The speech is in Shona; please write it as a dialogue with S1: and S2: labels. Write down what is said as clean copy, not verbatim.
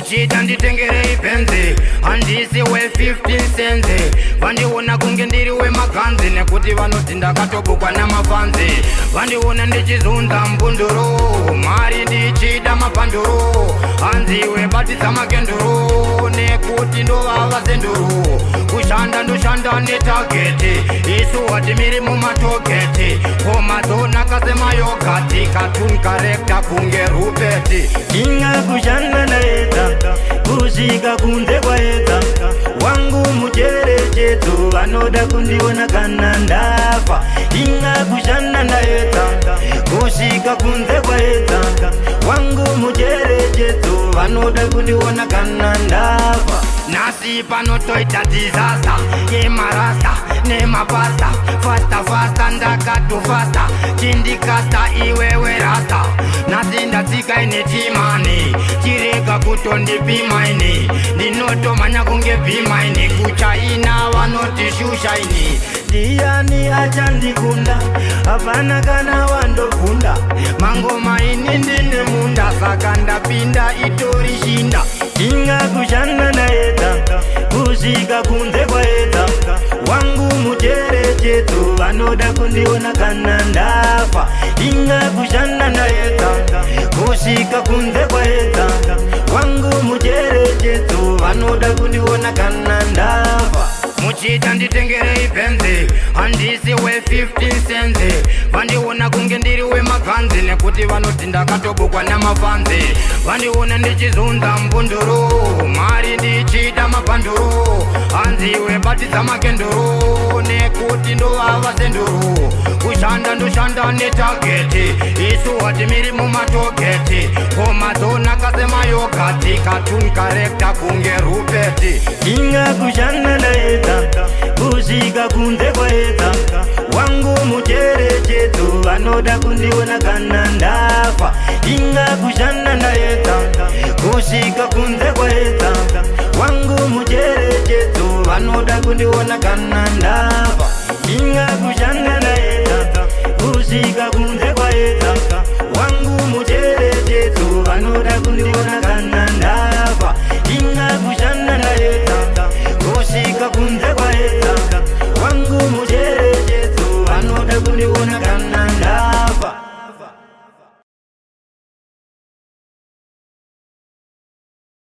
S1: muchita nditengerei penzi handisi we15 cents vandiona kunge ndiri wemaganzi nekuti vanoti ndakatobukwa namafanzi vandiona ndichizunza mbunduru mari ndichida mapanduru hanziwe batisa makenduru nekuti ndovava zenduru kushanda ndoshanda netageti isu watimiri mumatogeti komadzonaka semayogati katun karekta kunge rupeti
S2: inga kushanda naedza kusvika kunze kwaedza wangu mucherechedzo vanoda kundiona kana ndafa inga kushanda naedza kusvika kunze kwaedza wangu mucherechedzo vanoda kundiona kana ndafa
S1: nasi panotoita disaster yemarasta nemapasta fasta fasta ndakatofasta chindikasta iwewe rasta nasi ndatsika ine chimani chirega kutondipimaini ndinotomanya kunge pimaini kuchaina vanotishushaini
S2: ndiani achandikunda hapana kana wandofunda
S1: mangoma ini ndine munda saka ndapinda itori shinda
S2: inga kushanda naedza kusvika kunze kwaedza wangu mucherechedzo vanoda kundiona kana ndafa inga kushanda naedza kusvika kunze kwaedza wangu mucherechedzo vanoda kundiona kana ndafa
S1: muchita nditengerei penzi handisi we15 cents vandiona kunge ndiri wemaganzi nekuti vanoti ndakatobukwa namafanzi vandiona ndichizunza mbunduru mari ndichida mapanduru hanziwe batisa makenduru nekuti ndovava zenduru kushanda ndoshanda netageti isu watimiri mumatogeti komadzonaka semayogati katun karekta kunge rupeti
S2: inga kushanda naedza kusvika kunze kwaedza wangu mucherechedzo vanoda kundiona kana ndafa inga kushanda naedza kusvika kunze kwaedza wangu mucherechedzo vanoda kundiona kana ndafa inga kushanda naedza kusvika kunze kwaedza wangu mucherechedzo vanoda kundiona